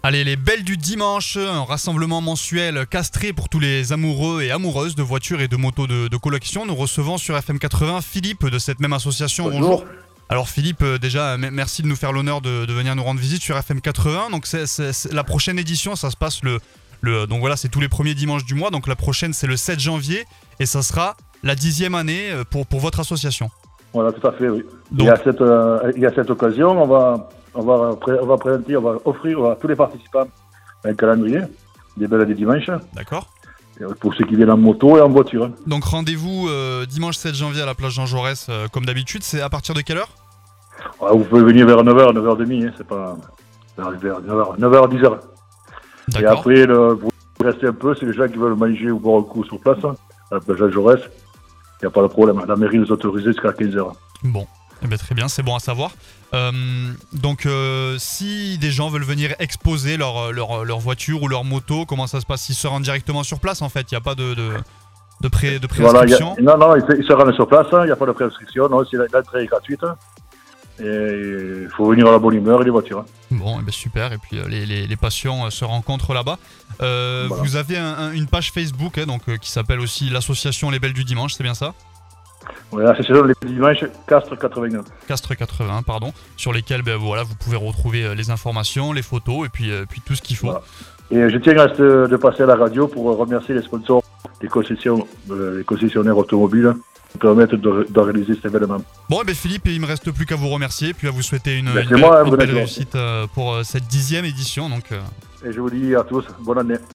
Allez, les Belles du Dimanche, un rassemblement mensuel castré pour tous les amoureux et amoureuses de voitures et de motos de collection. Nous recevons sur FM 80 Philippe de cette même association. Bonjour. Alors Philippe, déjà, merci de nous faire l'honneur de venir nous rendre visite sur FM 80. Donc c'est la prochaine édition, ça se passe donc voilà, c'est tous les premiers dimanches du mois. Donc la prochaine, c'est le 7 janvier et ça sera la 10e année pour votre association. Voilà, tout à fait, oui. Donc, il y a cette occasion, on va offrir à tous les participants un calendrier des Belles du Dimanche. D'accord. Pour ceux qui viennent en moto et en voiture. Donc rendez-vous dimanche 7 janvier à la plage Jean Jaurès, comme d'habitude. C'est à partir de quelle heure ? Vous pouvez venir vers 9h, 9h30, c'est pas vers 9h, 10h. D'accord. Et après, vous restez un peu, c'est les gens qui veulent manger ou boire un coup sur place, à la plage Jean Jaurès. Il n'y a pas de problème, la mairie nous autorise jusqu'à 15h. Bon, eh bien, très bien, c'est bon à savoir. Donc si des gens veulent venir exposer leur voiture ou leur moto, comment ça se passe ? Ils se rendent directement sur place en fait, il n'y a pas de préinscription. Voilà, non, ils se rendent sur place, il n'y a pas de préinscription, non, l'entrée est gratuite. Et il faut venir à la bonne humeur et les voitures. Bon, eh bien, super, et puis les passions se rencontrent là-bas. Voilà. Vous avez une page Facebook qui s'appelle aussi l'association Les Belles du Dimanche, c'est bien ça ? Oui, l'association Les Belles du Dimanche, Castres 80. Castres 80, pardon, sur lesquels voilà, vous pouvez retrouver les informations, les photos et puis tout ce qu'il faut. Voilà. Et je tiens de passer à la radio pour remercier les sponsors, les concessionnaires automobiles qui permettent d'organiser cet événement. Bon, et Philippe, il ne me reste plus qu'à vous remercier, puis à vous souhaiter une belle réussite pour cette 10e édition. Donc, Et je vous dis à tous, bonne année.